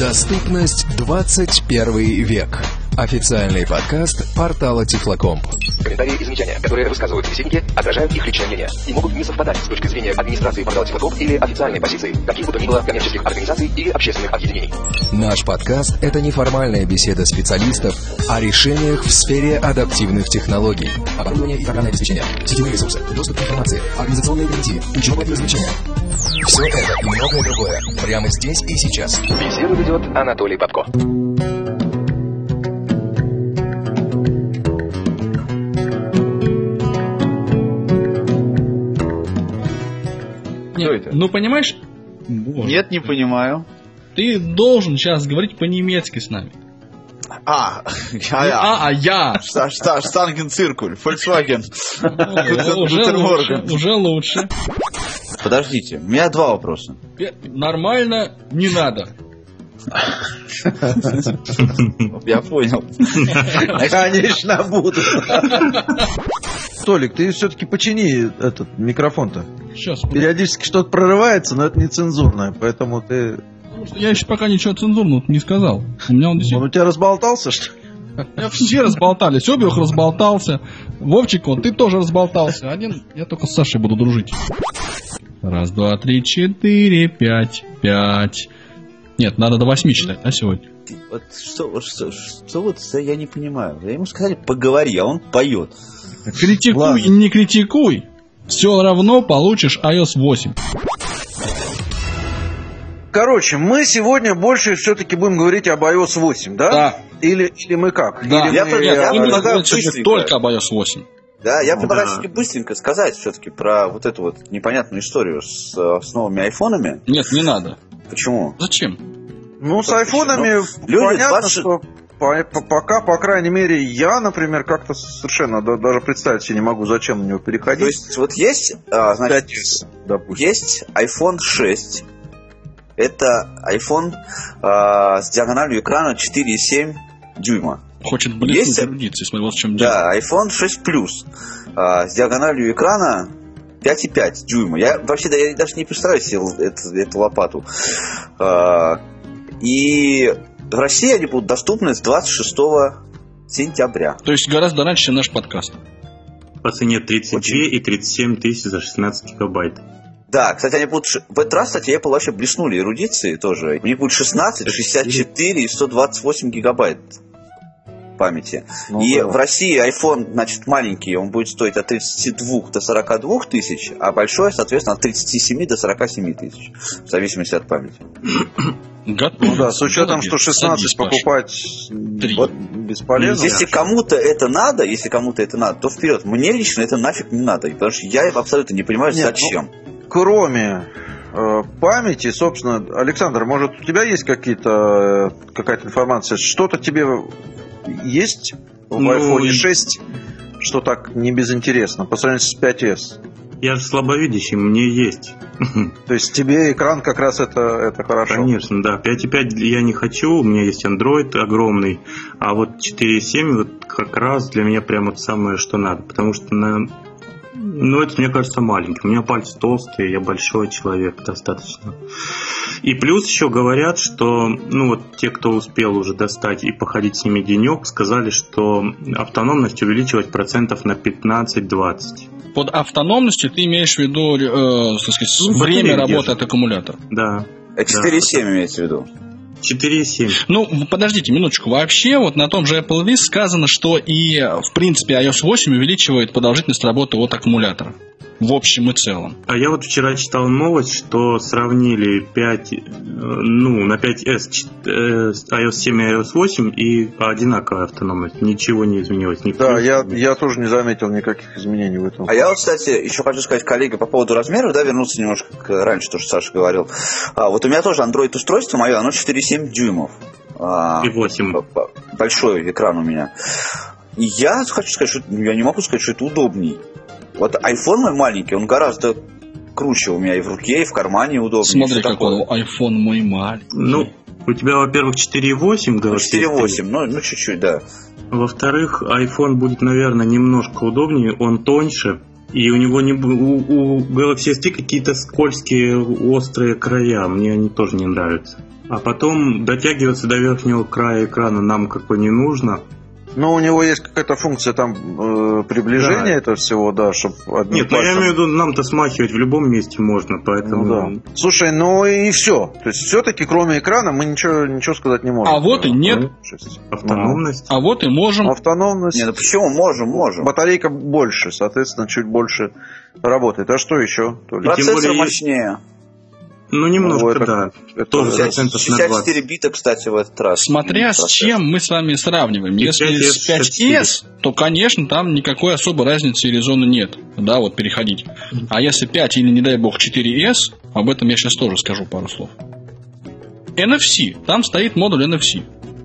Доступность 21 век. Официальный подкаст портала Тифлокомп. Комментарии и замечания, которые высказывают собеседники, отражают их личное мнение и могут не совпадать с точки зрения администрации портала Тифлокомп или официальной позиции каких бы то ни было коммерческих организаций или общественных объединений. Наш подкаст – это неформальная беседа специалистов о решениях в сфере адаптивных технологий. Оборудование и программное обеспечение, сетевые ресурсы, доступ к информации, организационные гарантии, учеба и развлечения. Все это и многое другое прямо здесь и сейчас. Беседу ведет Анатолий Попко. Нет, ну понимаешь? Боже. Нет, не понимаю. Ты должен сейчас говорить по-немецки с нами. Я. Штангенциркуль, Volkswagen. Уже лучше. Подождите, у меня два вопроса. Нормально, не надо. Я понял. Конечно, буду. Толик, ты все-таки почини этот микрофон-то. Сейчас. Периодически что-то прорывается, но это не цензурное, поэтому ты... Я еще пока ничего цензурного не сказал. У меня он действительно... Он у тебя разболтался, что ли? Все разболтались. Обиух разболтался. Вовчик, вот ты тоже разболтался. Один, я только с Сашей буду дружить. 1, 2, 3, 4, 5, 5. Нет, надо до 8 читать, а сегодня? Вот что вот я не понимаю. Ему сказали, поговори, а он поет. Критикуй. Ладно. И не критикуй. Все равно получишь iOS 8. Короче, мы сегодня больше все-таки будем говорить об iOS 8, да? Да. Или мы как? Да. Или я предлагаю только об iOS 8. Да, я предлагаю все-таки быстренько сказать все-таки про вот эту вот непонятную историю с новыми айфонами. Нет, не надо. Почему? Зачем? Ну, с айфонами понятно, что пока, по крайней мере, я, например, как-то совершенно даже представить себе не могу, зачем на него переходить. То есть, вот есть, значит, 5S, допустим. Есть iPhone 6. Это iPhone с диагональю экрана 4,7 дюйма. Хочет блеснуть эрудиции, смотри, вот в чем дело. Да, iPhone 6 Plus с диагональю экрана 5,5 дюйма. Я вообще я даже не представляю себе эту лопату. И в России они будут доступны с 26 сентября. То есть гораздо раньше, чем наш подкаст. По цене 32 и 37 тысяч за 16 гигабайт. Да, кстати, они будут... В этот раз, кстати, Apple вообще блеснули эрудиции тоже. У них будет 16, 64 и 128 гигабайт памяти. Ну, и да. в России iPhone, значит, маленький, он будет стоить от 32 до 42 тысяч, а большой, соответственно, от 37 до 47 тысяч. В зависимости от памяти. Ну да, с учетом, что 16 покупать вот, бесполезно. Если кому-то это надо, то вперед. Мне лично это нафиг не надо. Потому что я абсолютно не понимаю, зачем. Кроме памяти, собственно, Александр, может, у тебя есть какая-то информация? Что-то тебе есть в iPhone 6, что так не безинтересно по сравнению с 5S? Я же слабовидящий, мне есть. То есть тебе экран как раз это хорошо? Конечно, да. 5.5 я не хочу, у меня есть Android огромный, а вот 4.7 вот как раз для меня прямо самое, что надо. Потому что, это, мне кажется, маленький. У меня пальцы толстые, я большой человек достаточно. И плюс еще говорят, что те, кто успел уже достать и походить с ними денек, сказали, что автономность увеличивать процентов на 15-20. Под автономностью ты имеешь в виду, время работы от аккумулятора? Да. 4.7 имеется в виду? 4.7. Подождите минуточку. Вообще, вот на том же Apple List сказано, что и, в принципе, iOS 8 увеличивает продолжительность работы от аккумулятора. В общем и целом. А я вот вчера читал новость, что сравнили 5, на 5S iOS 7 и iOS 8 и одинаковая автономность. Ничего не изменилось. Да, я тоже не заметил никаких изменений в этом. А я вот, кстати, еще хочу сказать, коллеги, по поводу размеров, вернуться немножко раньше, то, что Саша говорил. Вот у меня тоже Android-устройство мое, оно 4,7 дюймов. И 8. Большой экран у меня. И я хочу сказать, что я не могу сказать, что это удобней. Вот iPhone мой маленький, он гораздо круче у меня и в руке, и в кармане удобнее. Смотри, какой iPhone мой маленький. У тебя, во-первых, 4.8, говоришь? 4.8, чуть-чуть, да. Во-вторых, iPhone будет, наверное, немножко удобнее, он тоньше. И у него у Galaxy S3 какие-то скользкие, острые края. Мне они тоже не нравятся. А потом дотягиваться до верхнего края экрана нам как бы не нужно. Но у него есть какая-то функция там приближения этого всего, да, чтобы... Нет, ну я имею в виду, нам-то смахивать в любом месте можно, поэтому... Ну, да. Слушай, ну и все. То есть все-таки кроме экрана мы ничего сказать не можем. А вот и нет. Автономность. А вот и можем. Автономность. Нет, ну почему? Можем. Батарейка больше, соответственно, чуть больше работает. А что еще? Процессор мощнее. Ну, немножко, это, да. Это тоже 64 бита, кстати, в этот раз. Смотря с чем мы с вами сравниваем. Если с 5S, то, конечно, там никакой особой разницы и резона нет. Да, вот переходить. А если 5 или, не дай бог, 4S, об этом я сейчас тоже скажу пару слов. NFC. Там стоит модуль NFC.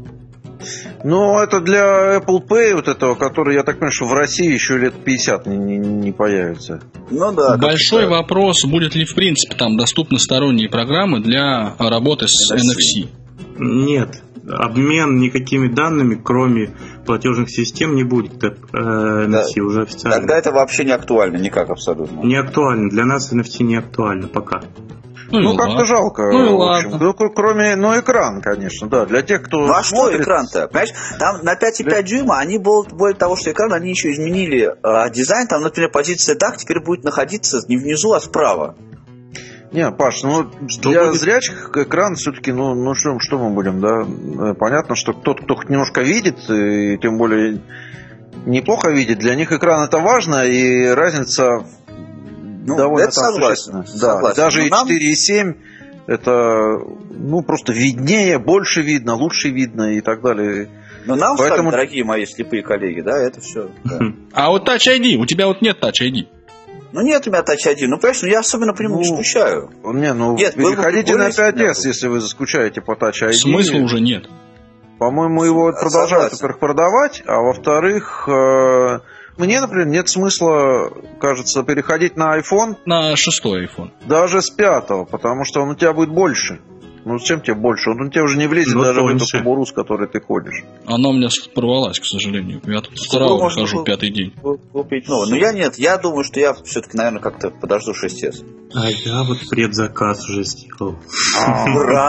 Ну, это для Apple Pay, вот этого, который, я так понимаю, что в России еще лет 50 не появится. Ну да. Большой вопрос, будет ли в принципе там доступны сторонние программы для работы с NFC. Нет. Обмен никакими данными, кроме платежных систем, не будет. NFC уже официально. Тогда это вообще не актуально, никак абсолютно. Не актуально. Для нас NFC не актуально пока. Ну как-то жалко. Ну и ладно. Кроме, экран, конечно, да. Для тех, кто а смотрит... что экран-то? Понимаешь, там на 5,5 дюйма они более того, что экран, они еще изменили дизайн. Там, например, позиция так теперь будет находиться не внизу, а справа. Не, Паш, для зрячих экран все-таки, что мы будем, да? Понятно, что тот, кто хоть немножко видит, и тем более неплохо видит, для них экран это важно, и разница... довольно это согласен. Да, даже и 4,7 это просто виднее, больше видно, лучше видно и так далее. Но нам, поэтому... дорогие мои слепые коллеги, да, это все. Да. А вот Touch ID, у тебя вот нет Touch ID. Ну нет у меня Touch ID, понимаешь, я особенно по нему не скучаю. Нет, переходите на 5S, если вы заскучаете по Touch ID. Смысла уже нет. По-моему, его продолжают, во-первых, продавать, а во-вторых... Мне, например, нет смысла, кажется, переходить на iPhone. На 6-й iPhone. Даже с 5-го, потому что он у тебя будет больше. Ну, зачем тебе больше? Он у тебя уже не влезет даже в эту кобуру, с которой ты ходишь. Она у меня порвалась, к сожалению. Я тут старался, хожу 5-й день. Купить новое. Но я думаю, что я все-таки, наверное, как-то подожду 6S. А я вот предзаказ уже сделал. Ура!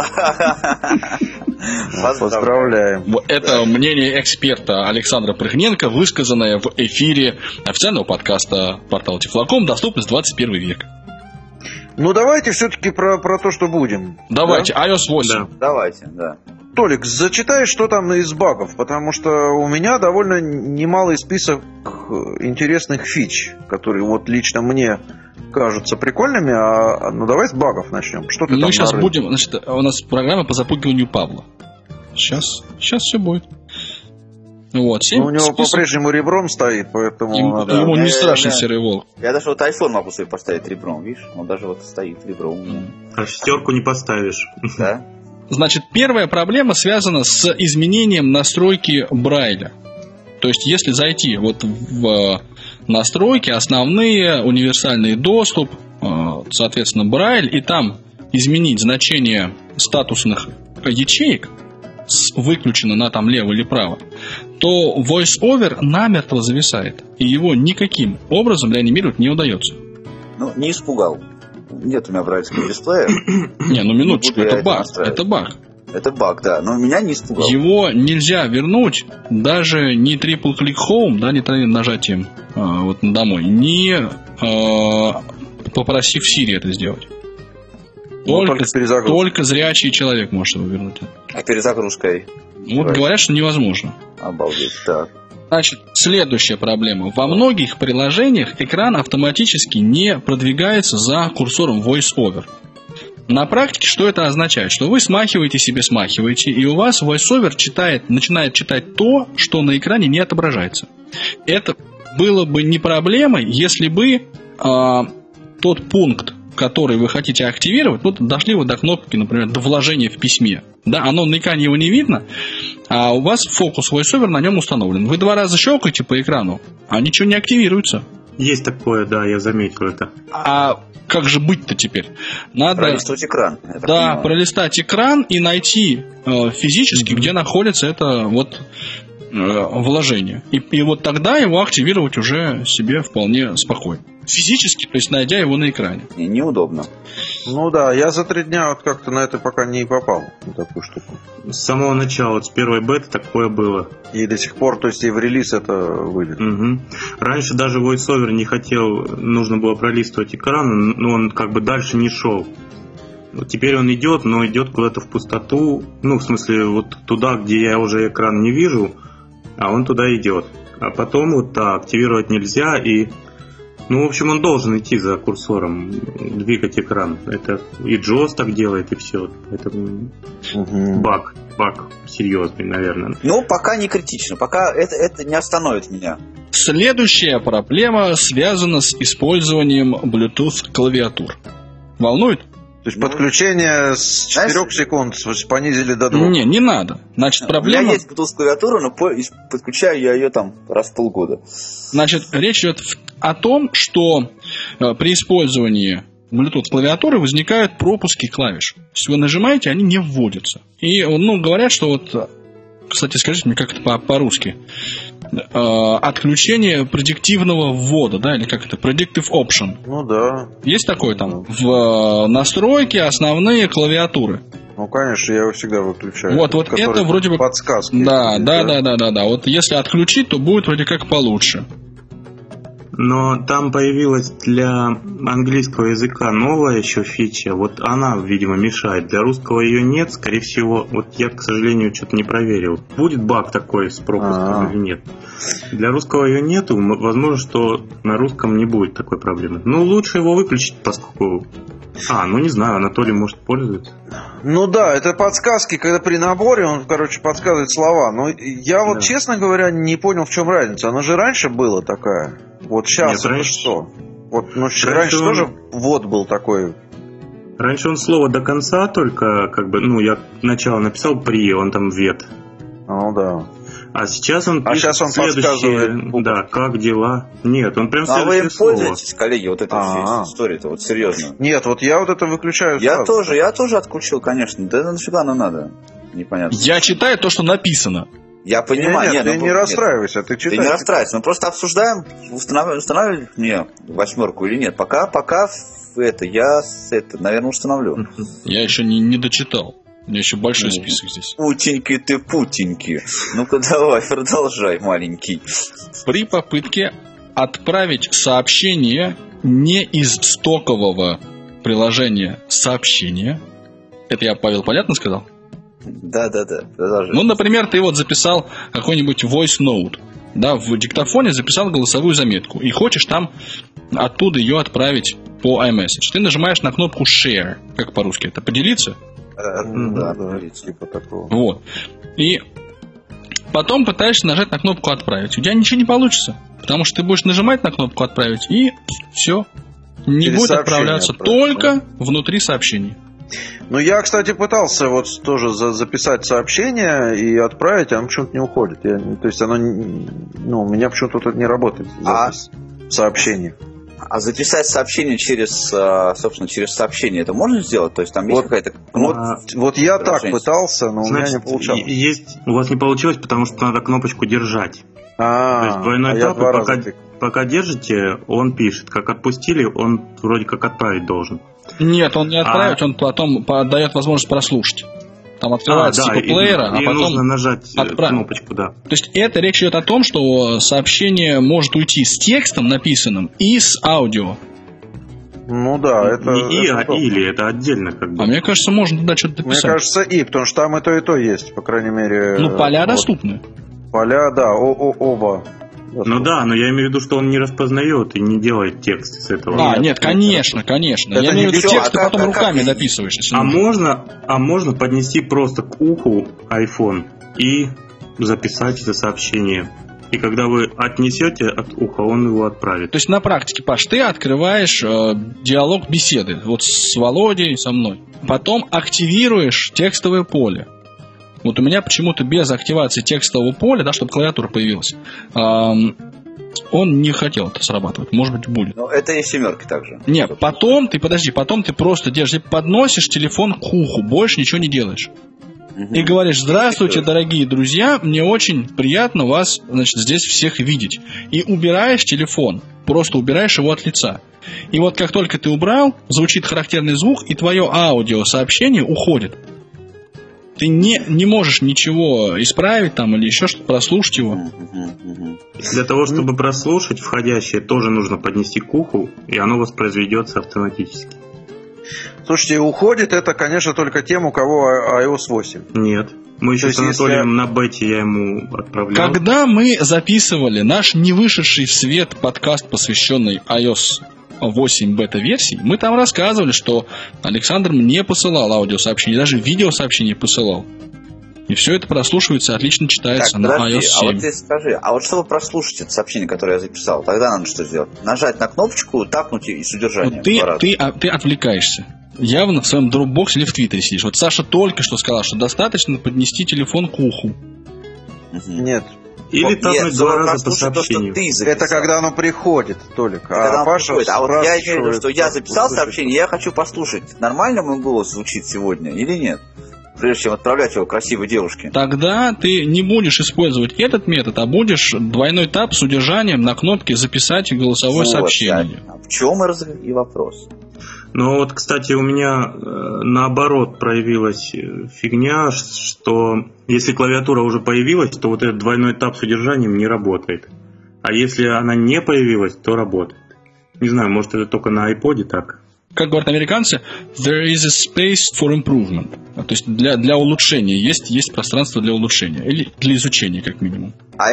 Поздравляем. Это мнение эксперта Александра Прыгненко, высказанное в эфире официального подкаста портала Тифлоком «Доступность 21 век». Ну, давайте все-таки про то, что будем. Давайте, да? iOS 8. Да. Давайте, да. Толик, зачитай, что там из багов, потому что у меня довольно немалый список интересных фич, которые вот лично мне кажутся прикольными, давай с багов начнем. Что ты там сейчас будем, значит, у нас программа по запугиванию Павла. Сейчас все будет. Вот, у него по-прежнему ребром стоит, поэтому... Ему не страшен серый волк. Я даже вот iPhone могу себе поставить ребром, видишь? Он даже вот стоит ребром. А 6 не поставишь. Да? Значит, первая проблема связана с изменением настройки Брайля. То есть, если зайти вот в настройки, основные, универсальный доступ, соответственно, Брайль, и там изменить значение статусных ячеек, выключено на там лево или право, то VoiceOver намертво зависает, и его никаким образом реанимировать не удается. Ну, не испугал. Нет у меня брайлевского дисплея. Не, минуточку, это баг. Это баг. Это баг, да, но меня не испугал. Его нельзя вернуть даже не triple-click home, да, не тройным нажатием вот домой, не попросив Siri это сделать. Только зрячий человек может его вернуть. А перезагрузкой? Вот говорят, что невозможно. Обалдеть, так. Значит, следующая проблема. Во многих приложениях экран автоматически не продвигается за курсором VoiceOver. На практике что это означает? Что вы смахиваете, и у вас VoiceOver начинает читать то, что на экране не отображается. Это было бы не проблемой, если бы тот пункт, который вы хотите активировать, дошли вы до кнопки, например, до вложения в письме. Да, оно на экране его не видно, а у вас фокус VoiceOver на нем установлен. Вы 2 раза щелкаете по экрану, а ничего не активируется. Есть такое, да, я заметил это. А как же быть-то теперь? Надо пролистать экран. Да, пролистать экран и найти физически, где находится это вот вложение. И вот тогда его активировать уже себе вполне спокойно. Физически, то есть найдя его на экране. Неудобно. Ну да, я за 3 дня вот как-то на это пока не попал, на такую штуку. С самого начала, вот с первой беты такое было. И до сих пор, то есть и в релиз это выйдет. Угу. Раньше даже VoiceOver не хотел, нужно было пролистывать экран, но он как бы дальше не шел. Вот теперь он идет, но идет куда-то в пустоту, ну, в смысле, вот туда, где я уже экран не вижу, а он туда идет. А потом вот активировать нельзя, и ну, в общем, он должен идти за курсором, двигать экран. Это и JAWS так делает, и все. Это баг серьезный, наверное. Ну, пока не критично, пока это не остановит меня. Следующая проблема связана с использованием Bluetooth клавиатур. Волнует? То есть подключение с 4 секунд понизили до 2. Не надо. Значит, проблема... У меня есть Bluetooth клавиатура, но подключаю я ее там раз в полгода. Значит, речь идет о том, что при использовании Bluetooth клавиатуры возникают пропуски клавиш. То есть вы нажимаете, они не вводятся. И, ну, говорят, что вот... Кстати, скажите мне, как это по-русски? Отключение предиктивного ввода, да, или как это? Predictive option. Ну да. Есть такое там? В настройке основные клавиатуры. Ну, конечно, я его всегда выключаю. Вот это вроде бы... Подсказки. Да. Вот если отключить, то будет вроде как получше. Но там появилась для английского языка новая еще фича. Вот она, видимо, мешает. Для русского ее нет, скорее всего. Вот я, к сожалению, что-то не проверил. Будет баг такой с пропуском или нет? Для русского ее нету. Возможно, что на русском не будет такой проблемы. Ну, лучше его выключить, поскольку... ну не знаю, Анатолий, может, пользуется. Ну да, это подсказки, когда при наборе он, подсказывает слова. Но я вот, честно говоря, не понял, в чем разница. Она же раньше была такая. Вот сейчас это что? Вот, раньше тоже ввод был такой. Раньше он слово до конца только, я сначала написал при, он там вет. Ну да. А сейчас он пишет подсказывает. Да, как дела? Нет, он прям следующее вы им слово. пользуетесь, коллеги, вот этой историей-то, вот серьезно. Нет, вот я вот это выключаю. Я тоже отключил, конечно. Да нафига оно надо? Непонятно. Я читаю то, что написано. Я понимаю. Нет, ты не расстраивайся, ты читай. Ты не расстраивайся, мы просто обсуждаем, устанавливать мне 8 или нет. Пока я наверное, установлю. Я еще не дочитал. У меня еще большой список здесь. Путенький ты, путенький. Ну-ка давай, продолжай, маленький. При попытке отправить сообщение не из стокового приложения сообщения. Это я, Павел, понятно сказал? Да, продолжай. Ну, например, ты вот записал какой-нибудь voice note, да, в диктофоне записал голосовую заметку и хочешь там оттуда ее отправить по iMessage. Ты нажимаешь на кнопку share, как по-русски это, поделиться? Да, типа такого. Вот. И потом пытаешься нажать на кнопку отправить. У тебя ничего не получится, потому что ты будешь нажимать на кнопку отправить и все. Не будет отправляться только внутри сообщения. Ну, я, кстати, пытался вот тоже записать сообщение и отправить, а оно почему-то не уходит. То есть оно, у меня почему-то тут не работает запись сообщений. А записать сообщение через сообщение, это можно сделать? То есть там есть какая-то кнопка? Вот я так пытался, но у меня не получалось. У вас не получилось, потому что надо кнопочку держать. То есть двойной этап, пока держите, он пишет. Как отпустили, он вроде как отправить должен. Нет, он не отправит, он потом дает возможность прослушать. Там открывается плеера, а потом нужно нажать кнопочку, да. То есть это речь идет о том, что сообщение может уйти с текстом написанным и с аудио. Ну да, это... Или это отдельно как бы. А мне кажется, можно туда что-то дописать. Мне кажется, потому что там и то есть, по крайней мере. Ну, поля доступны. Поля, да, оба. Ну да, но я имею в виду, что он не распознает и не делает текст с этого. Нет, конечно. Я имею в виду текст, ты потом руками дописываешь. А можно поднести просто к уху iPhone и записать это сообщение. И когда вы отнесете от уха, он его отправит. То есть на практике, Паш, ты открываешь диалог беседы вот с Володей, со мной. Потом активируешь текстовое поле. Вот у меня почему-то без активации текстового поля, да, чтобы клавиатура появилась, он не хотел это срабатывать. Может быть, будет. Но это и семерки также. Нет, потом ты просто держишь, подносишь телефон к уху, больше ничего не делаешь. и говоришь: здравствуйте, дорогие друзья, мне очень приятно вас, значит, здесь всех видеть. И убираешь телефон, просто убираешь его от лица. И вот как только ты убрал, звучит характерный звук, и твое аудиосообщение уходит. Ты не можешь ничего исправить там или еще что-то, прослушать его. Для того, чтобы прослушать входящее, тоже нужно поднести к уху, и оно воспроизведется автоматически. Слушайте, уходит это, конечно, только тем, у кого iOS 8. Нет. Мы еще с Анатолием на бете, я ему отправлял. Когда мы записывали наш не вышедший в свет подкаст, посвященный iOS 8 бета-версий, мы там рассказывали, что Александр мне посылал аудиосообщение, даже видеосообщение посылал. И все это прослушивается, отлично читается так, на подожди, iOS 7. А вот ты скажи, а вот чтобы прослушать это сообщение, которое я записал, тогда надо что сделать? Нажать на кнопочку, тапнуть и с удержанием. Вот ты отвлекаешься. Явно в своем Dropbox или в Твиттере сидишь. Вот Саша только что сказал, что достаточно поднести телефон к уху. Нет. Или тапнуть 2 раза по сообщению. Это когда оно приходит, Толик. А Паша вот я имею в виду, что я записал сообщение, я хочу послушать, нормально мой голос звучит сегодня или нет, прежде чем отправлять его красивой девушке. Тогда ты не будешь использовать этот метод, а будешь двойной тап с удержанием на кнопке «Записать голосовое сообщение». А в чем и вопрос? Ну вот, кстати, у меня наоборот проявилась фигня, что если клавиатура уже появилась, то вот этот двойной тап с удержанием не работает. А если она не появилась, то работает. Не знаю, может это только на iPod так. Как говорят американцы, there is a space for improvement. То есть для улучшения есть пространство для улучшения. Или для изучения, как минимум. А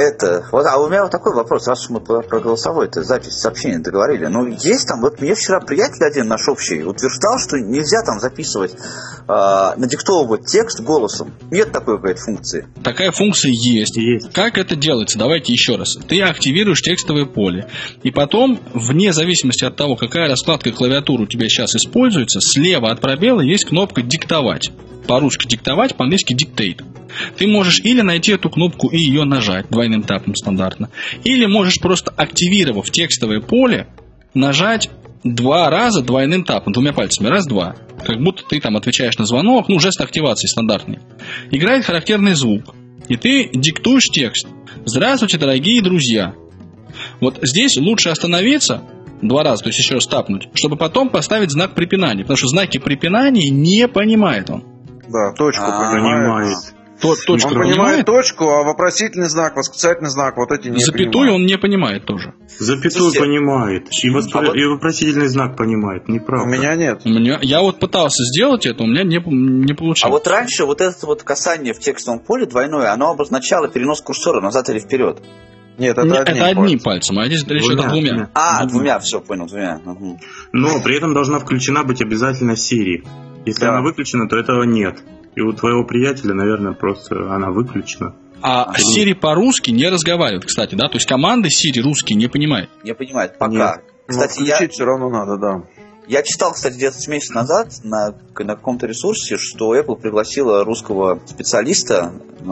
у меня вот такой вопрос, раз мы про голосовой-то запись сообщения договорили. Ну, есть там, вот мне вчера приятель один наш общий утверждал, что нельзя там записывать, надиктовывать текст голосом. Нет такой какой-то функции. Такая функция есть. Как это делается? Давайте еще раз. Ты активируешь текстовое поле. И потом, вне зависимости от того, какая раскладка клавиатуры у тебя сейчас используется, слева от пробела есть кнопка «Диктовать». По-русски «диктовать», по-английски «dictate». Ты можешь или найти эту кнопку и ее нажать двойным тапом стандартно, или можешь просто, активировав текстовое поле, нажать 2 раза двойным тапом, 2 пальцами, раз-два, как будто ты там отвечаешь на звонок, жест активации стандартный. Играет характерный звук, и ты диктуешь текст. «Здравствуйте, дорогие друзья». Вот здесь лучше остановиться 2 раза, то есть еще раз тапнуть, чтобы потом поставить знак препинания, потому что знаки препинания не понимает он. Да, точку понимает. Точку он понимает точку, а вопросительный знак, восклицательный знак, вот эти не запятую понимает. Он не понимает тоже. Запятую понимает. И вопросительный знак понимает. Неправда. У меня нет. Я вот пытался сделать это, у меня не получилось. А вот раньше вот это вот касание в текстовом поле двойное, оно обозначало перенос курсора назад или вперед. Нет, это одним пальцем, а здесь речь идет о 2. Двумя, все, понял, 2. Угу. Но при этом должна включена быть обязательно Siri. Если она выключена, то этого нет. И у твоего приятеля, наверное, просто она выключена. А Siri по-русски не разговаривает, кстати, да? То есть команды Siri русские не понимает. Не понимает, пока. Кстати, включить все равно надо, да. Я читал, кстати, где-то месяц назад на каком-то ресурсе, что Apple пригласила русского специалиста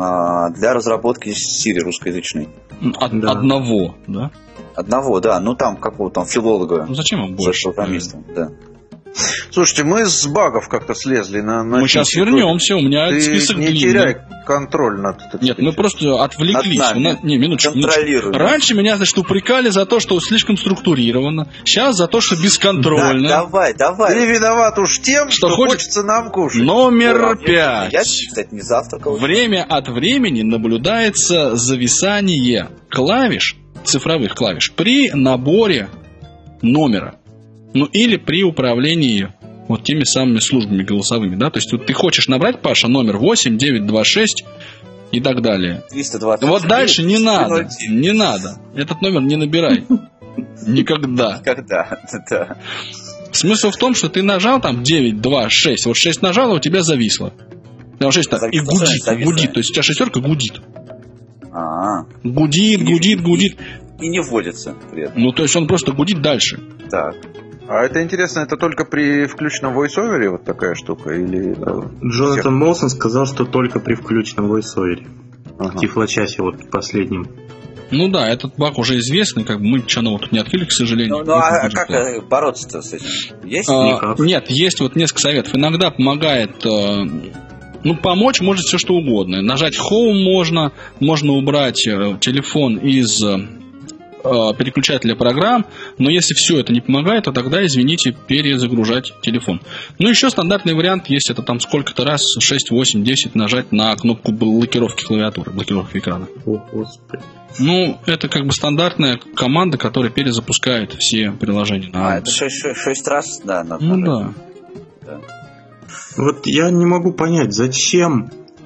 для разработки Siri русскоязычной. Одного, да? Одного, да. Ну, там какого-то филолога. Ну, зачем им больше? Программиста, да. Слушайте, мы с багов как-то слезли на мы сейчас вернемся, у меня ты список не длинный. теряй контроль над... Нет, мы просто отвлеклись. Минуточку. Раньше меня, значит, упрекали за то, что слишком структурировано. Сейчас за то, что бесконтрольно. Да, давай. Ты виноват уж тем, что хочется нам кушать. Номер 5. Я, кстати, не завтракал. Время от времени наблюдается зависание клавиш, цифровых клавиш, при наборе номера. Ну, или при управлении вот теми самыми службами голосовыми, да? То есть вот ты хочешь набрать, Паша, номер 8926 и так далее. 320. Вот дальше не надо. Не надо. Этот номер не набирай. Никогда. Никогда, да. Смысл в том, что ты нажал там 926, вот 6 нажал, а у тебя зависло. Потому что и гудит. То есть у тебя шестерка гудит. Гудит. И не вводится при этом. Ну, то есть он просто гудит дальше. Так. А это интересно, это только при включенном voice-over вот такая штука? Или Джонатан Молсон сказал, что только при включенном voice-over. В Тифлочасе вот последнем. Ну да, этот баг уже известный, как бы мы ничего нового тут не открыли, к сожалению. Ну а как бороться-то с этим? Есть? Нет, есть вот несколько советов. Иногда помогает Ну, помочь может все что угодно. Нажать Home можно убрать телефон из переключателя программ, но если все это не помогает, то тогда, извините, перезагружать телефон. Ну, еще стандартный вариант, если это там сколько-то раз, 6, 8, 10, нажать на кнопку блокировки клавиатуры, блокировки экрана. О, Господи. Ну, это как бы стандартная команда, которая перезапускает все приложения. Это 6 раз, да. Ну, да. Вот я не могу понять, зачем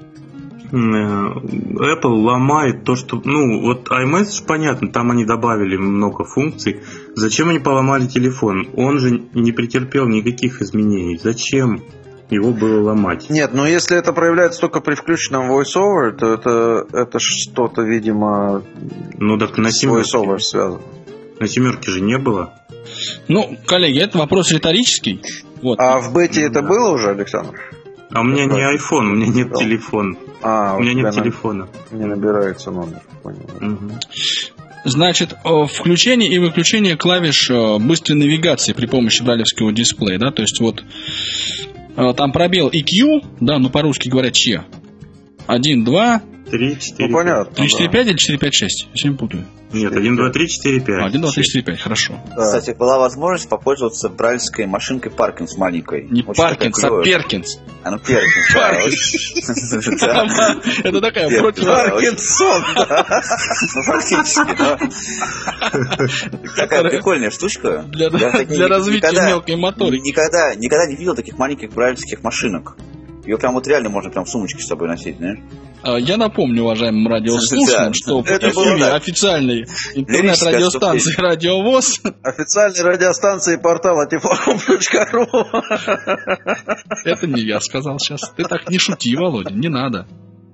Apple ломает то, что... Ну, вот iMessage, понятно, там они добавили много функций. Зачем они поломали телефон? Он же не претерпел никаких изменений. Зачем его было ломать? Нет, но если это проявляется только при включенном VoiceOver, то это что-то, видимо, ну, так на с VoiceOver связано. На 7 же не было. Ну, коллеги, это вопрос риторический. Вот. А в бете это было уже, Александр? А у меня не iPhone, у меня нет телефона. У меня нет телефона. Не набирается номер, понял. Угу. Значит, включение и выключение клавиш быстрой навигации при помощи брайлевского дисплея, да, то есть вот там пробел EQ, да, ну по-русски говорят Че. 1, 2, 3, 4, ну, понятно, 3, 4, 5 или 4, 5, 6? Я не путаю. Нет, 1, 2, 3, 4, 5. 1, 2, 3, 4, 5, хорошо. Да. Кстати, была возможность попользоваться брайлевской машинкой Паркинс маленькой. Не Паркинс, а Перкинс. Ну, Перкинс. Это такая против... Паркинсон, ну, фактически, такая прикольная штучка. Для развития мелкой моторики. Никогда не видел таких маленьких брайлевских машинок. Ее прям вот реально можно прям в сумочке с собой носить, да? Я напомню, уважаемым радиослушателям, что в эфире официальной интернет-радиостанции «Радио ВОС», официальной радиостанции портала тифлокомп.ру. Это не я сказал сейчас. Ты так не шути, Володя, не надо.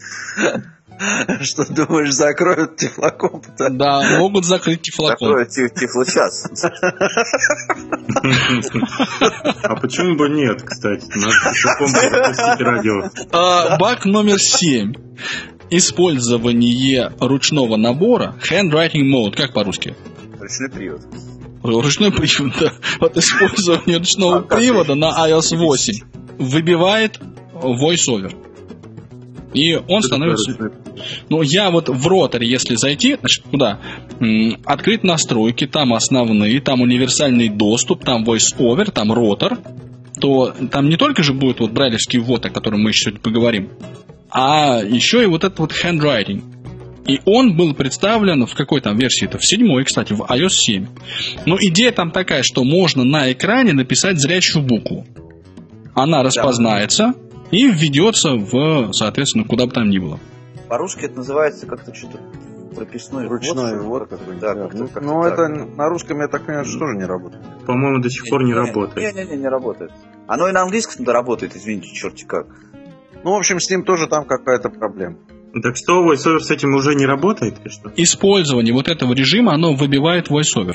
Что, думаешь, закроют Тифлокомп? Да, могут закрыть Тифлокомп. Закроют Тифлочас. А почему бы нет, кстати? Надо Тифлокомп запустить радио. Баг номер 7. Использование ручного набора handwriting mode. Как по-русски? Ручной привод. Ручной привод, да. Вот использование ручного привода на iOS 8 выбивает VoiceOver. И он становится... Ну, я вот в роторе, если зайти, значит, куда? Открыть настройки, там основные, там универсальный доступ, там voice-over, там ротор, то там не только же будет вот брайлевский ввод, о котором мы еще сегодня поговорим, а еще и вот этот вот handwriting. И он был представлен в какой там версии? Это в 7-й, кстати, в iOS 7. Но идея там такая, что можно на экране написать зрячую букву. Она распознается и введется в, соответственно, куда бы там ни было. По-русски это называется как-то что-то прописной ручной ввод. Да, но это на русском, я так понимаю, что тоже не работает. По-моему, до сих пор не работает. Не работает. Оно и на английском-то работает, извините, черти как. Ну, в общем, с ним тоже там какая-то проблема. Так что, VoiceOver с этим уже не работает? Или что? Использование вот этого режима, оно выбивает VoiceOver.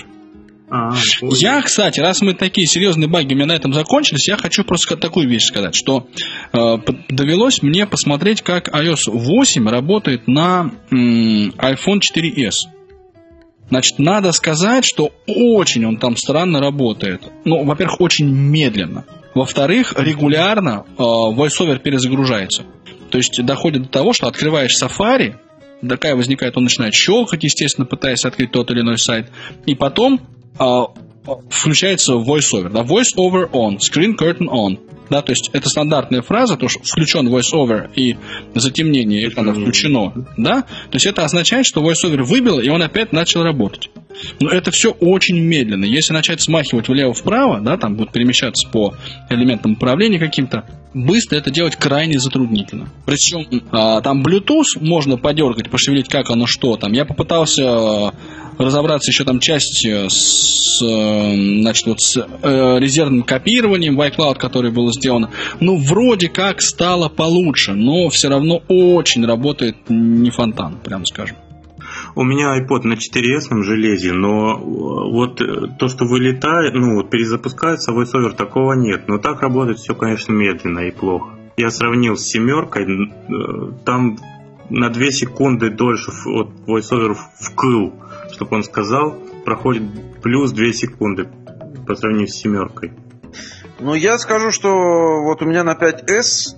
Я, кстати, раз мы такие серьезные баги у меня на этом закончились, я хочу просто такую вещь сказать, что довелось мне посмотреть, как iOS 8 работает на iPhone 4s. Значит, надо сказать, что очень он там странно работает. Ну, во-первых, очень медленно. Во-вторых, регулярно VoiceOver перезагружается. То есть доходит до того, что открываешь Safari, такая возникает, он начинает щелкать, естественно, пытаясь открыть тот или иной сайт, и потом включается voice-over, да, voice-over on, screen curtain on, да, то есть это стандартная фраза, то, что включен voice-over и затемнение экрана включено, да, то есть это означает, что voice-over выбило, и он опять начал работать. Но это все очень медленно. Если начать смахивать влево-вправо, да, там будет перемещаться по элементам управления каким-то, быстро это делать крайне затруднительно. Причем там Bluetooth можно подергать, пошевелить, как оно что там. Я попытался разобраться еще там часть с резервным копированием в iCloud, которое было сделано. Ну, вроде как стало получше, но все равно очень работает не фонтан, прямо скажем. У меня iPod на 4S железе, но вот то, что вылетает, ну вот перезапускается, VoiceOver, такого нет. Но так работает все, конечно, медленно и плохо. Я сравнил с 7, там на 2 секунды дольше вот VoiceOver вкл, чтобы он сказал, проходит плюс 2 секунды по сравнению с 7. Ну, я скажу, что вот у меня на 5S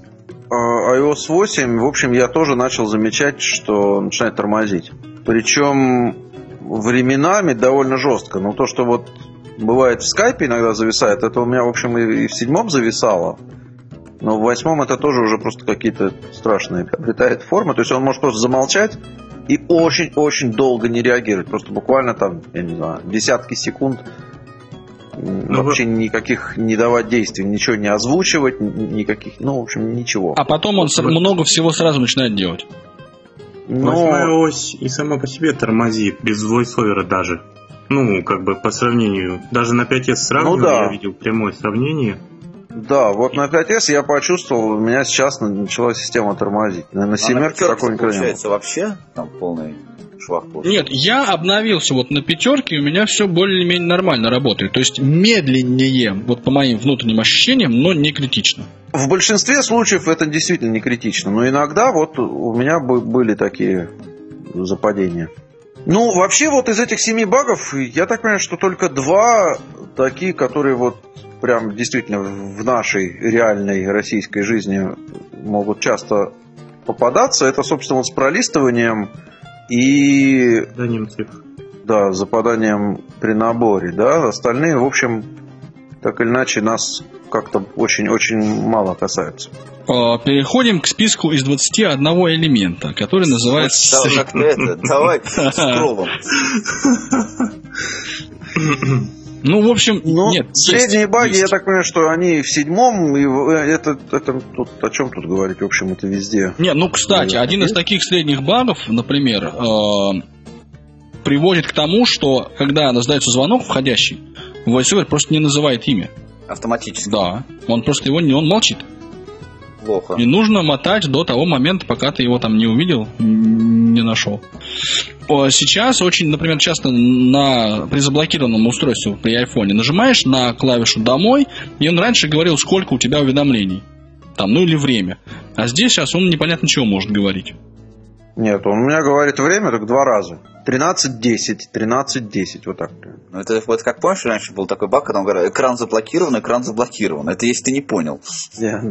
iOS 8, в общем, я тоже начал замечать, что начинает тормозить. Причем временами довольно жестко. Но то, что вот бывает в скайпе иногда зависает, это у меня, в общем, и в 7 зависало. Но в 8 это тоже уже просто какие-то страшные обретает формы. То есть он может просто замолчать и очень-очень долго не реагировать. Просто буквально там, я не знаю, десятки секунд вообще никаких не давать действий, ничего не озвучивать, никаких, в общем, ничего. А потом он много всего сразу начинает делать. Восьмая ось и сама по себе тормозит, без voice-over даже. По сравнению. Даже на 5S сравниваю, я видел прямое сравнение. Да, вот на 5S я почувствовал, у меня сейчас начала система тормозить. На 7-ке такой никогда не было. Вообще там полный швах. Нет, я обновился вот на 5-ке, и у меня все более-менее нормально работает. То есть медленнее, вот по моим внутренним ощущениям, но не критично. В большинстве случаев это действительно не критично, но иногда вот у меня были такие западения. Вообще вот из этих 7 багов, я так понимаю, что только 2 такие, которые вот прям действительно в нашей реальной российской жизни могут часто попадаться. Это, собственно, с пролистыванием и западанием при наборе. Да? Остальные, в общем, так или иначе, нас как-то очень-очень мало касаются. Переходим к списку из 21 элемента, который называется... Давай с кровом. В общем, нет. Средние баги, я так понимаю, что они в 7-м, и это тут, о чем тут говорить, в общем, это везде. Кстати, один из таких средних багов, например, приводит к тому, что когда раздается звонок входящий, voiceover просто не называет имя. Автоматически? Да, он просто он молчит. Плохо. И нужно мотать до того момента, пока ты его там не увидел, не нашел. Сейчас очень, например, часто при заблокированном устройстве при айфоне нажимаешь на клавишу «Домой», и он раньше говорил, сколько у тебя уведомлений. Или время. А здесь сейчас он непонятно чего может говорить. Нет, он у меня говорит время только 2 раза. 13:10, 13:10, вот так. Это вот как помнишь, раньше был такой баг, когда он говорил, экран заблокирован. Это если ты не понял. Да.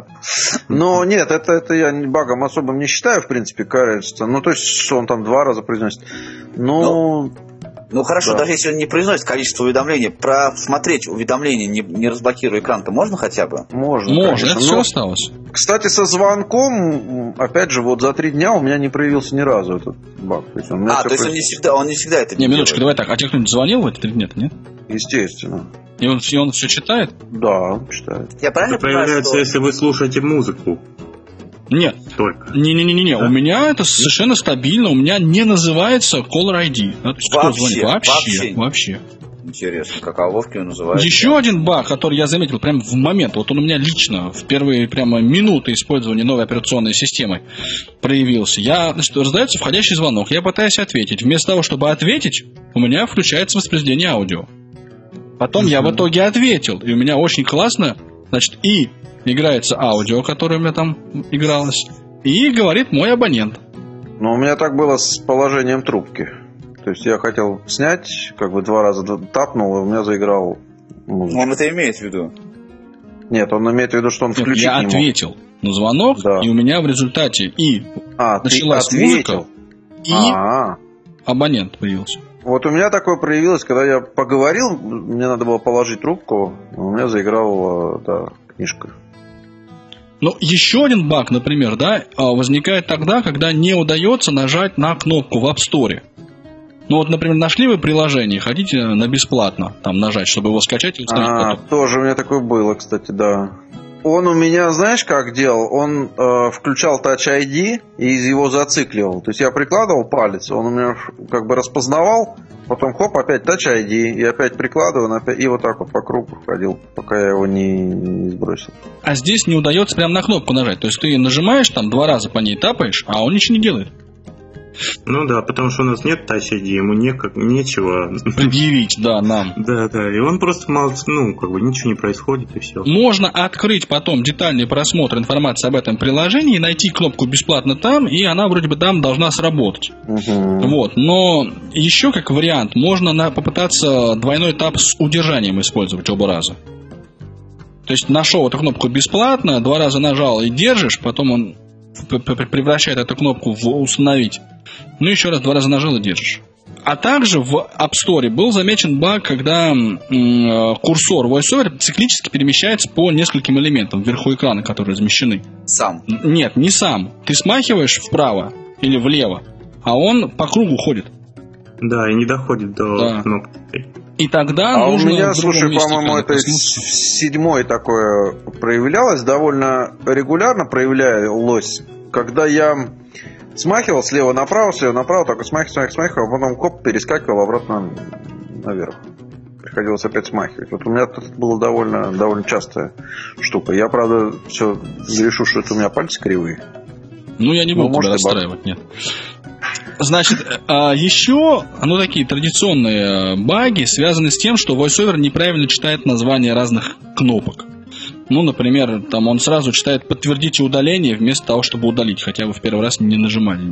Но нет, это я багом особым не считаю, в принципе, кажется. То есть, что он там 2 раза произносит. Хорошо, даже если он не произносит количество уведомлений, просмотреть уведомления, не разблокируя экран-то можно хотя бы? Можно, это все осталось. Кстати, со звонком, опять же, вот за 3 дня у меня не проявился ни разу этот баг. То есть он не всегда это не делает. Минуточку, давай так, а тебе кто-нибудь звонил в эти 3 дня, нет? Естественно. И он все читает? Да, он читает. Я правильно это появляется, если вы слушаете музыку. Нет. Только. Не. Да? У меня это совершенно стабильно. У меня не называется Caller ID. Вообще. Интересно, как Вовки называется. Еще один баг, который я заметил прямо в момент. Вот он у меня лично в первые прямо минуты использования новой операционной системы проявился. Раздается входящий звонок. Я пытаюсь ответить. Вместо того, чтобы ответить, у меня включается воспроизведение аудио. Потом я в итоге ответил. И у меня очень классно, и играется аудио, которое у меня там игралось, и говорит мой абонент. У меня так было с положением трубки. То есть я хотел снять, 2 раза тапнул, и у меня заиграл музыка. Он это имеет в виду? Нет, он имеет в виду, что он включить не мог. Я ответил на звонок, и у меня в результате началась музыка, и абонент появился. Вот у меня такое проявилось, когда я поговорил, мне надо было положить трубку, у меня заиграла книжка. Еще один баг, например, возникает тогда, когда не удается нажать на кнопку в App Store. Например, нашли вы приложение, хотите на бесплатно нажать, чтобы его скачать и установить. Тоже у меня такое было, кстати, да. Он у меня, знаешь, как делал? Он включал Touch ID и из его зацикливал. То есть я прикладывал палец, он у меня распознавал, потом хоп, опять Touch ID, и опять прикладываю, и вот так вот по кругу ходил, пока я его не сбросил. А здесь не удается прям на кнопку нажать. То есть ты нажимаешь, 2 раза по ней тапаешь, а он ничего не делает. Потому что у нас нет Touch ID, ему нечего предъявить, нам. Да, и он просто ничего не происходит, и все. Можно открыть потом детальный просмотр информации об этом приложении, найти кнопку бесплатно там, и она вроде бы там должна сработать. Но еще как вариант, можно попытаться двойной тап с удержанием использовать оба раза. То есть нашел эту кнопку бесплатно, 2 раза нажал и держишь, потом он превращает эту кнопку в «Установить». Ну, еще раз 2 раза нажал и держишь. А также в App Store был замечен баг, когда курсор VoiceOver циклически перемещается по нескольким элементам вверху экрана, которые размещены. Сам? Нет, не сам. Ты смахиваешь вправо или влево, а он по кругу ходит. Да, и не доходит до кнопки. И тогда у нужно... меня, слушай, по-моему, это 7-й такое проявлялось, довольно регулярно проявлялось, когда я смахивал слева направо, такой смахивал, а потом коп перескакивал обратно наверх. Приходилось опять смахивать. Вот у меня это было довольно частая штука. Я, правда, все решу, что это у меня пальцы кривые. Ну, я не буду тебя расстраивать, нет. Значит, еще, такие традиционные баги связаны с тем, что VoiceOver неправильно читает названия разных кнопок. Ну, например, там он сразу читает «подтвердите удаление» вместо того, чтобы удалить, хотя вы в первый раз не нажимали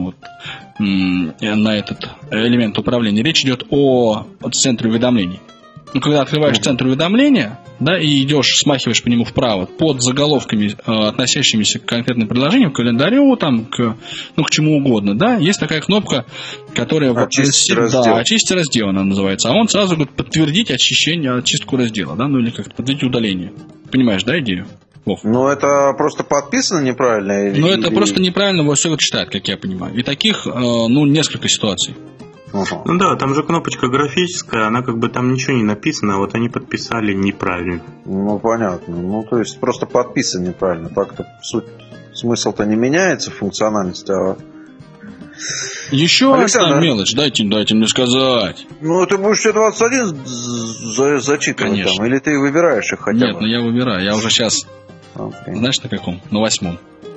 на этот элемент управления. Речь идет о центре уведомлений. Ну, когда открываешь центр уведомления, да, и идешь, смахиваешь по нему вправо, под заголовками, относящимися к конкретным приложениям, к календарю, там, к чему угодно, да, есть такая кнопка, которая очистить раздел. Очистить раздел она называется. А он сразу говорит подтвердить очистку раздела, да, ну или как-то подтвердить удаление. Понимаешь, да, идею? Ну, это просто подписано неправильно? Это просто неправильно VoiceOver читает, как я понимаю. И таких, несколько ситуаций. Ну да, там же кнопочка графическая, она как бы там ничего не написано, а вот они подписали неправильно. Ну, понятно. Ну, то есть просто подписано неправильно. Так-то смысл-то не меняется, функциональность, а... Еще одна мелочь, дайте мне сказать. Ну, ты будешь все 21 зачитывать. Конечно. Там, или ты выбираешь их хотя бы? Нет, я выбираю, я уже сейчас... Знаешь, на каком? На 8.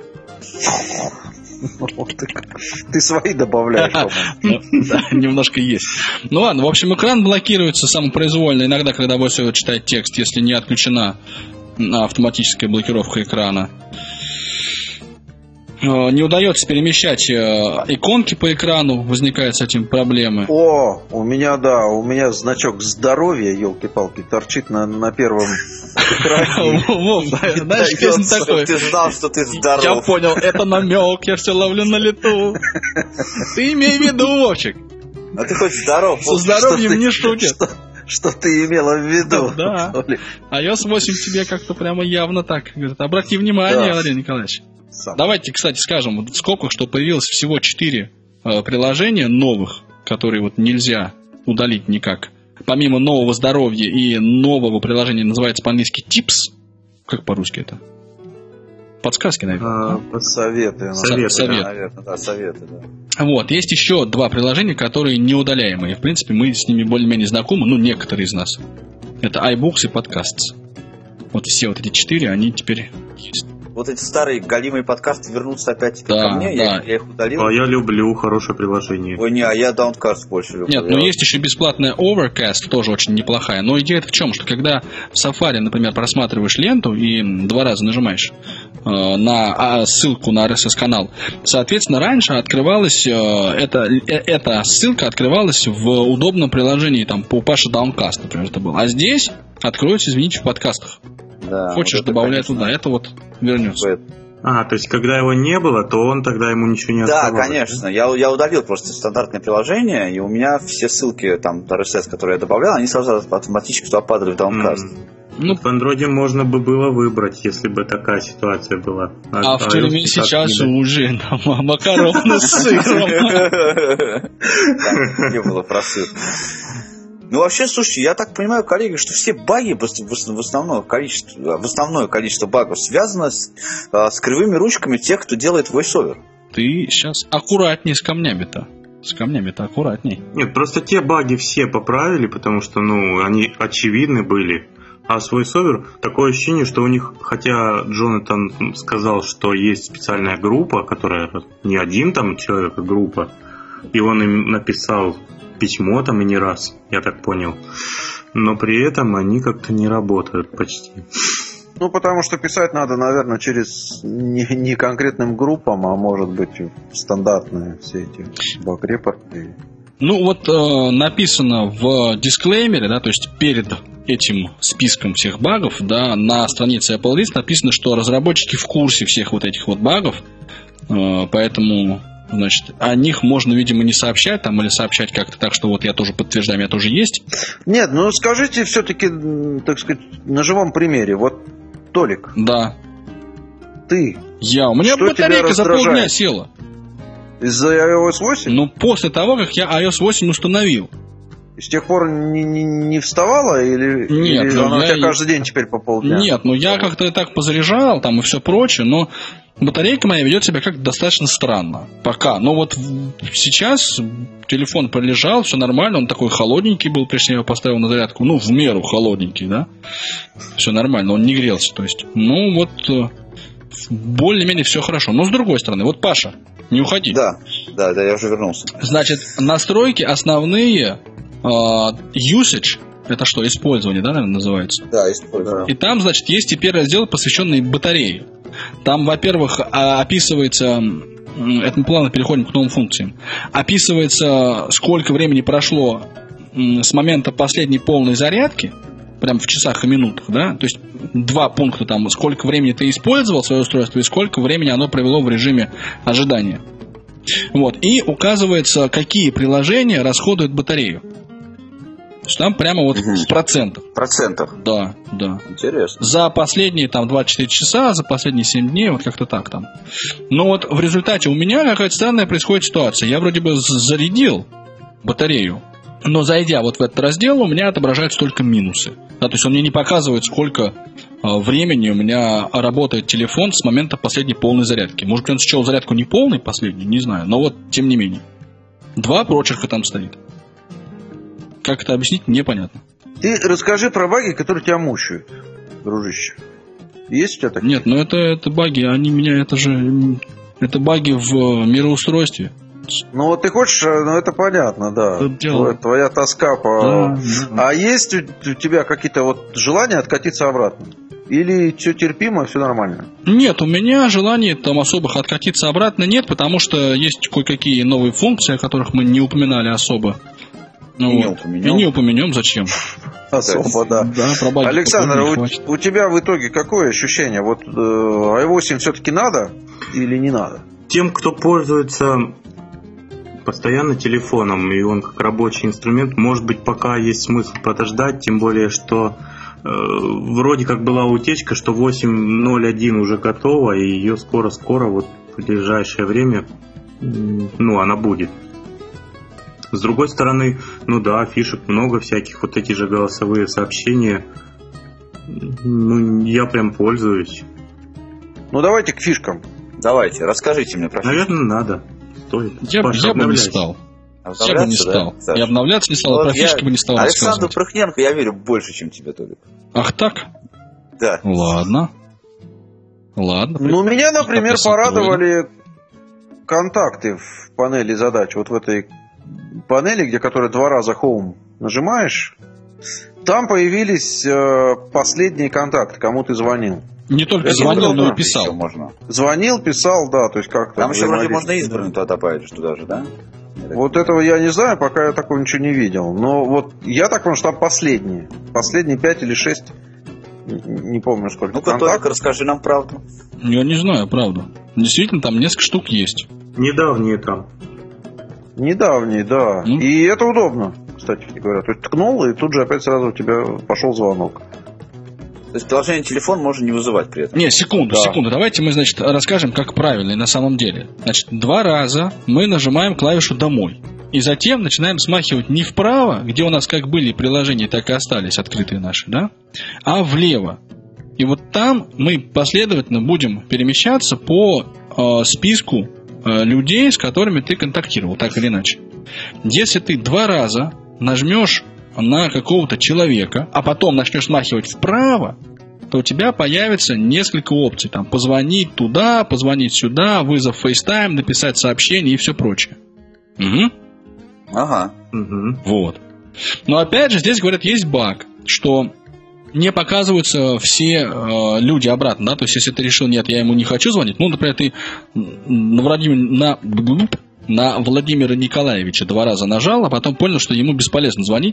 Ты свои добавляешь, по-моему. Да, немножко есть. Ну ладно, в общем, экран блокируется самопроизвольно иногда, когда VoiceOver читает текст, если не отключена автоматическая блокировка экрана. Не удается перемещать иконки по экрану, возникают с этим проблемы. У меня значок здоровья, елки-палки, торчит на первом экране. Знаешь, песня такой. Ты знал, что ты здоров. Я понял, это намек, я все ловлю на лету. Ты имей в виду, Вовчик. А ты хоть здоров. Со здоровьем не шутят. Что ты имела в виду? Да. iOS 8 тебе как-то прямо явно так говорит. Обрати внимание, Валерий Николаевич. Давайте, кстати, скажем, в скобках, что появилось всего 4 приложения новых, которые вот нельзя удалить никак. Помимо нового здоровья и нового приложения, называется по-английски Tips. Как по-русски это? Подсказки, наверное. Советы. Советы, да. Вот, есть еще 2 приложения, которые неудаляемые. В принципе, мы с ними более-менее знакомы, некоторые из нас. Это iBooks и Podcasts. Вот все вот эти 4, они теперь есть. Вот эти старые галимые подкасты вернутся опять ко мне, я их удалил. А я люблю хорошее приложение. Ой, а я Downcast больше люблю. Нет, есть еще бесплатная Overcast, тоже очень неплохая. Но идея в чем? Что когда в Safari, например, просматриваешь ленту и 2 раза нажимаешь на ссылку на RSS-канал, соответственно, раньше открывалась эта ссылка открывалась в удобном приложении, там, по Паше Downcast, например, это было. А здесь откроется, извините, в подкастах. Да, хочешь, вот добавляй туда, это вот вернется. То есть, когда его не было, то он тогда ему ничего не оставалось. Да, конечно. Я удалил просто стандартное приложение, и у меня все ссылки, там, RSS, которые я добавлял, они сразу автоматически туда падали в Downcast. В Андроиде можно бы было выбрать, если бы такая ситуация была. А в тюрьме сейчас уже макароны с сыром. Не было про сыр. Ну, вообще, слушайте, я так понимаю, коллеги, что все баги, в основное количество багов связано с кривыми ручками тех, кто делает VoiceOver. Ты сейчас аккуратней с камнями-то. С камнями-то аккуратней. Нет, просто те баги все поправили, потому что, они очевидны были. А с VoiceOver такое ощущение, что у них, хотя Джонатан сказал, что есть специальная группа, которая не один там человек, а группа, и он им написал письмо там и не раз, я так понял. Но при этом они как-то не работают почти. Потому что писать надо, наверное, через не конкретным группам, а может быть стандартные все эти баг-репорты. Написано в дисклеймере, да, то есть перед этим списком всех багов, да, на странице Apple List написано, что разработчики в курсе всех вот этих вот багов, поэтому, значит, о них можно, видимо, не сообщать там, или сообщать как-то так, что вот я тоже подтверждаю, у меня тоже есть. Нет, ну скажите все-таки, так сказать, на живом примере. Вот, Толик. Да. Ты. У меня батарейка за полдня села. Из-за iOS 8? Ну, после того, как я iOS 8 установил. И с тех пор не вставала? Или, нет, или она у тебя каждый день теперь по полдня? Нет, ну я как-то так позаряжал там и все прочее, но батарейка моя ведет себя как-то достаточно странно. Пока. Но вот сейчас телефон пролежал, все нормально, он такой холодненький был, прежде чем я его поставил на зарядку. Ну, в меру холодненький, да. Все нормально, он не грелся. То есть, ну вот, более-менее все хорошо. Но с другой стороны, вот Паша, не уходи. Да, я уже вернулся. Значит, настройки основные, usage, это что, использование, да, наверное, называется? Да, использование. И там, значит, есть теперь раздел, посвященный батарее. Там, во-первых, описывается, это мы плавно переходим к новым функциям, описывается, сколько времени прошло с момента последней полной зарядки, прям в часах и минутах, да, то есть 2 пункта там, сколько времени ты использовал свое устройство и сколько времени оно провело в режиме ожидания. Вот, и указывается, какие приложения расходуют батарею. То есть там прямо вот в процентах. Процентах? Да. Интересно. За последние там 24 часа, за последние 7 дней, вот как-то так там. Но вот в результате у меня какая-то странная происходит ситуация. Я вроде бы зарядил батарею, но зайдя вот в этот раздел, у меня отображаются только минусы. Да, то есть он мне не показывает, сколько времени у меня работает телефон с момента последней полной зарядки. Может, он счел зарядку не полной последней, не знаю, но вот тем не менее. 2 прочерка там стоит. Как это объяснить, непонятно. Ты расскажи про баги, которые тебя мучают, дружище. Есть у тебя такие? Нет, ну это баги, они меня, это баги в мироустройстве. Ну вот ты хочешь, ну это понятно, да. Твоя тоска по... Да. А есть у тебя какие-то вот желания откатиться обратно? Или все терпимо, все нормально? Нет, у меня желаний там особых откатиться обратно нет, потому что есть кое-какие новые функции, о которых мы не упоминали особо. Ну, и не упомянем, зачем? Особо, да. Александр, у тебя в итоге какое ощущение? Вот i8 все-таки надо или не надо? Тем, кто пользуется постоянно телефоном, и он как рабочий инструмент, может быть, пока есть смысл подождать, тем более, что вроде как была утечка, что 8.01 уже готова, и ее скоро-скоро, вот в ближайшее время, ну, она будет. С другой стороны, ну да, фишек много всяких, вот эти же голосовые сообщения, ну, я прям пользуюсь. Ну, давайте к фишкам. Давайте, расскажите мне про фишки. Наверное, надо. Стоит. Я бы не стал. Я бы не стал. Да? И обновляться не стал, вот про фишки бы не стал Александру Прохненко я верю больше, чем тебе, Толик. Ах так? Да. Ладно. Ну, меня, например, порадовали контакты в панели задач. Вот в этой панели, которая 2 раза Home нажимаешь, там появились последние контакты, кому ты звонил. Не только звонил, но и писал. Звонил, писал, да, то есть как-то. Там еще вроде можно избранным туда добавить, что даже, да? Вот этого я не знаю, пока я такого ничего не видел. Но вот я так понял, что там последние 5 или 6, не помню сколько. Ну-ка, Толик, расскажи нам правду. Я не знаю, правду. Действительно, там несколько штук есть. Недавние там. Недавние, да. И это удобно, кстати говоря. То есть ткнул, и тут же опять сразу у тебя пошел звонок. То есть приложение телефон можно не вызывать при этом. Не, секунду. Давайте мы, значит, расскажем, как правильно и на самом деле. Значит, 2 раза мы нажимаем клавишу «Домой». И затем начинаем смахивать не вправо, где у нас как были приложения, так и остались открытые наши, да? А влево. И вот там мы последовательно будем перемещаться по списку людей, с которыми ты контактировал, так или иначе. Если ты 2 раза нажмешь на какого-то человека, а потом начнешь смахивать вправо, то у тебя появится несколько опций. Там позвонить туда, позвонить сюда, вызов FaceTime, написать сообщение и все прочее. Угу. Ага. Угу. Вот. Но опять же, здесь, говорят, есть баг, что не показываются все люди обратно, да, то есть если ты решил, нет, я ему не хочу звонить, ну, например, ты на Владимира Николаевича 2 раза нажал, а потом понял, что ему бесполезно звонить,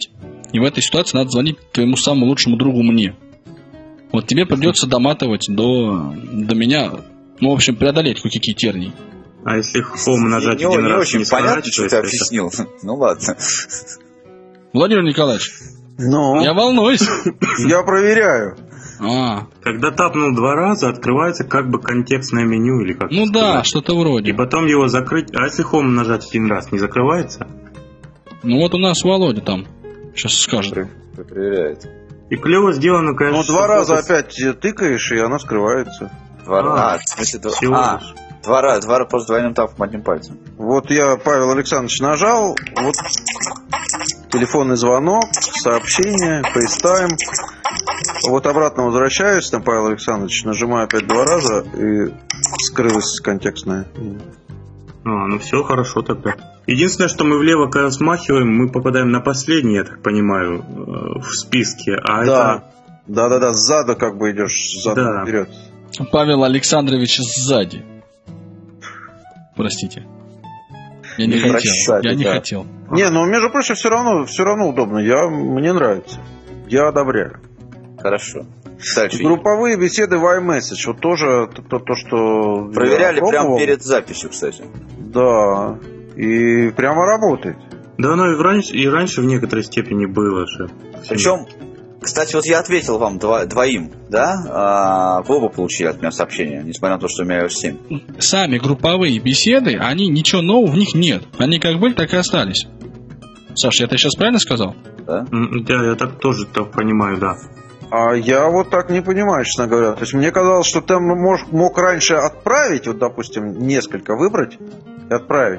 И в этой ситуации надо звонить твоему самому лучшему другу мне. Вот тебе придется доматывать до меня, ну, в общем, преодолеть кое-какие тернии. А если Home нажать один раз, не очень понятно, что ты объяснил. Ну ладно. Владимир Николаевич, я волнуюсь. Я проверяю. Когда тапнул 2 раза, открывается как бы контекстное меню или как. Ну да, что-то вроде. И потом его закрыть. А если Home нажать 1 раз, не закрывается? Ну вот у нас Володя там сейчас скажет. Проверяет. И клево сделано, конечно. Ну 2 раза опять тыкаешь, и она скрывается. 2 раза. В смысле, 2 раза просто двойным тапом одним пальцем. Вот я, Павел Александрович, нажал, вот телефонный звонок, сообщение, FaceTime. Вот обратно возвращаюсь, там, Павел Александрович, нажимаю опять 2 раза, и скрылась контекстная. Ну все хорошо тогда. Единственное, что мы влево, когда смахиваем, мы попадаем на последний, я так понимаю, в списке. Да, сзади как бы идешь, задом вперед. Павел Александрович сзади. Простите. Я не хотел. Не, ну между прочим, все равно удобно. Мне нравится. Я одобряю. Хорошо. Дальше. Групповые беседы в iMessage. Вот тоже то, что... Проверяли прямо перед записью, кстати. Да. И прямо работает. Да, оно и раньше в некоторой степени было же. Причем, кстати, вот я ответил вам двоим, да? Вы оба получили от меня сообщение, несмотря на то, что у меня iOS 7. Сами групповые беседы, они ничего нового в них нет. Они как были, так и остались. Саша, я это сейчас правильно сказал? Да? Да, я так тоже понимаю, да. А я вот так не понимаю, честно говоря. То есть мне казалось, что ты мог раньше отправить, вот, допустим, несколько выбрать и отправить.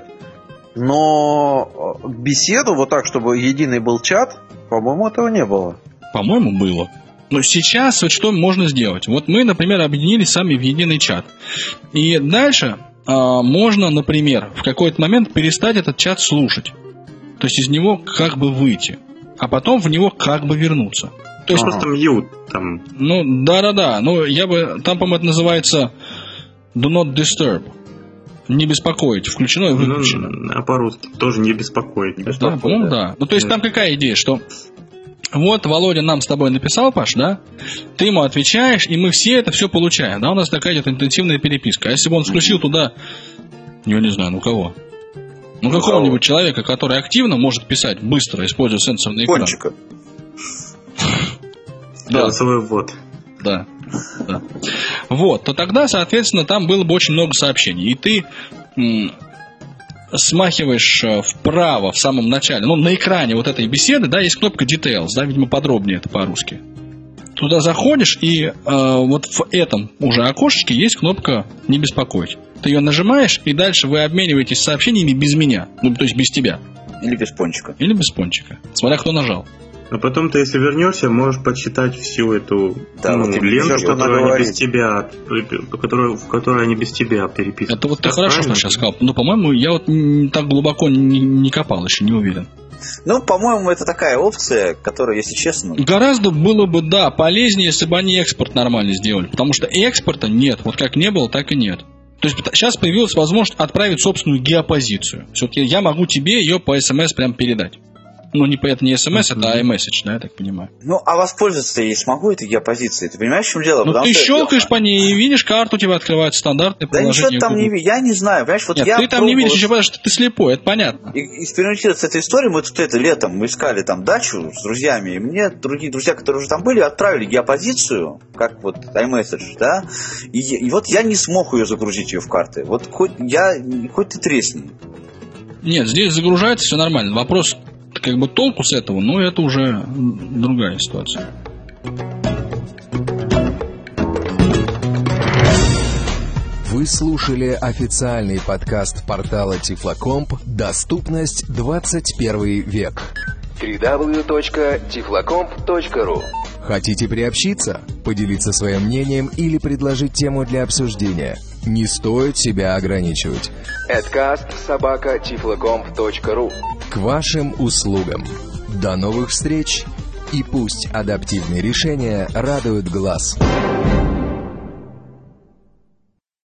Но беседу вот так, чтобы единый был чат, по-моему, этого не было. По-моему, было. Но сейчас вот что можно сделать? Вот мы, например, объединились сами в единый чат. И дальше можно, например, в какой-то момент перестать этот чат слушать. То есть из него как бы выйти. А потом в него как бы вернуться. То есть просто мьют там. Ну, да. Ну, я бы... Там, по-моему, это называется Do not disturb. Не беспокоить. Включено и выключено. А по-русски тоже не беспокоить. Да, по-моему, да. Ну, то есть там какая идея, что... Вот Володя нам с тобой написал, Паш, да? Ты ему отвечаешь, и мы все это все получаем. Да, у нас такая идет интенсивная переписка. А если бы он включил туда... Я не знаю, какого? Какого-нибудь человека, который активно может писать быстро, используя сенсорный экран. Кончика. Голосовой ввод. Да. Вот, то тогда, соответственно, там было бы очень много сообщений. И ты смахиваешь вправо в самом начале, на экране вот этой беседы, да, есть кнопка Details, да, видимо, подробнее это по-русски. Туда заходишь, и вот в этом уже окошечке есть кнопка «Не беспокоить». Ты ее нажимаешь, и дальше вы обмениваетесь сообщениями без меня, то есть без тебя. Или без пончика. Смотря кто нажал. А потом ты, если вернешься, можешь подсчитать всю эту ленту, которая не без тебя, в которой они без тебя переписывают. Это вот ты хорошо сейчас сказал. Но, по-моему, я вот так глубоко не копал, еще не уверен. Ну, по-моему, это такая опция, которая, если честно... Гораздо было бы, да, полезнее, если бы они экспорт нормально сделали. Потому что экспорта нет. Вот как не было, так и нет. То есть сейчас появилась возможность отправить собственную геопозицию. Все-таки я могу тебе ее по СМС прям передать. Ну, это не СМС, это iMessage, да, я так понимаю. Ну, а воспользоваться-то я смогу этой геопозицией. Ты понимаешь, в чем дело? Ну, ты щелкаешь по ней и видишь карту, у тебя открывается стандартное приложение. Да ничего там не видишь, я не знаю. Понимаешь, вот нет, я ты там не видишь еще, потому что ты слепой, это понятно. Экспериментировать с этой историей, мы тут летом мы искали там дачу с друзьями, и мне другие друзья, которые уже там были, отправили геопозицию, как вот iMessage, да, и вот я не смог ее загрузить, ее в карты. Вот хоть ты тресни. Нет, здесь загружается все нормально. Вопрос... Как бы толку с этого, но это уже другая ситуация. Вы слушали официальный подкаст портала Тифлокомп «Доступность 21 век». www.tiflokomp.ru. Хотите приобщиться, поделиться своим мнением или предложить тему для обсуждения? Не стоит себя ограничивать. @tiflokomp.ru. К вашим услугам. До новых встреч, и пусть адаптивные решения радуют глаз.